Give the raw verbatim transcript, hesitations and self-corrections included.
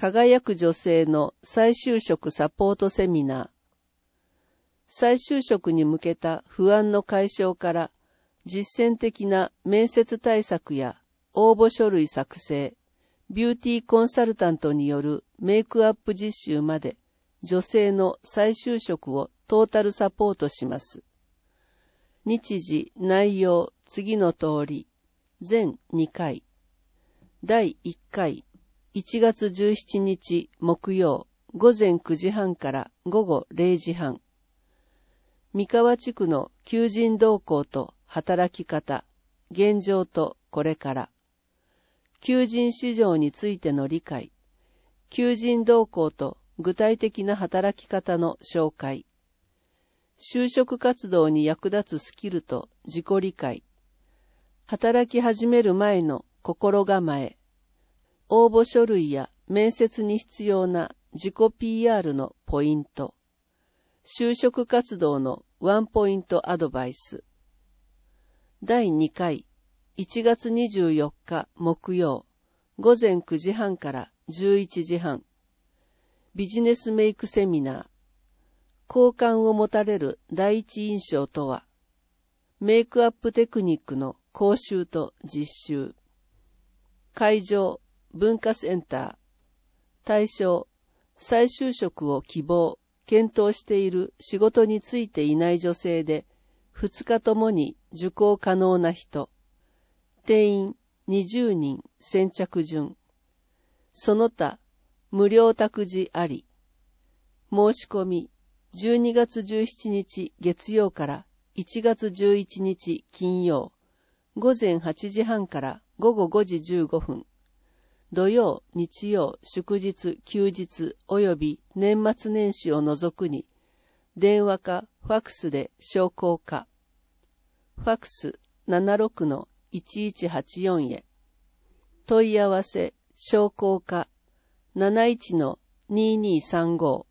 輝く女性の再就職サポートセミナー。再就職に向けた不安の解消から実践的な面接対策や応募書類作成、ビューティーコンサルタントによるメイクアップ実習まで女性の再就職をトータルサポートします。日時、内容、次の通り、全にかい。だいいっかい、いちがつじゅうしちにち木曜、ごぜんくじはんからごごれいじはん。三河地区の求人動向と働き方、現状とこれから。求人市場についての理解、求人動向と具体的な働き方の紹介、就職活動に役立つスキルと自己理解、働き始める前の心構え、応募書類や面接に必要な自己 ピーアール のポイント、就職活動のワンポイントアドバイス。だいにかい、いちがつにじゅうよっか木曜、ごぜんくじはんからじゅういちじはん。ビジネスメイクセミナー。好感を持たれる第一印象とは、メイクアップテクニックの講習と実習。会場、文化センター。対象、再就職を希望、検討している仕事についていない女性で、ふつかともに受講可能な人。定員にじゅうにん先着順。その他、無料託児あり。申し込み、じゅうにがつじゅうしちにち月曜からいちがつじゅういちにち金曜、ごぜんはちじはんからごごごじじゅうごふん。土曜、日曜、祝日、休日及び年末年始を除くに、電話かファクスで商工か。ファクス ななろくのいちいちはちよん へ。問い合わせ、商工か なないちのにーにーさんご。